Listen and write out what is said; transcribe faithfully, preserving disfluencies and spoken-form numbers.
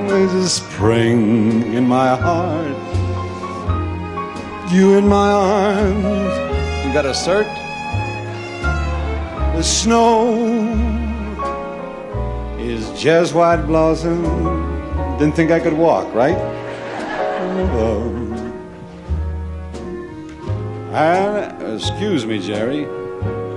There's a spring in my heart, you in my arms. You got a cert? The snow is just white blossom. Didn't think I could walk, right? Oh. And, excuse me, Jerry.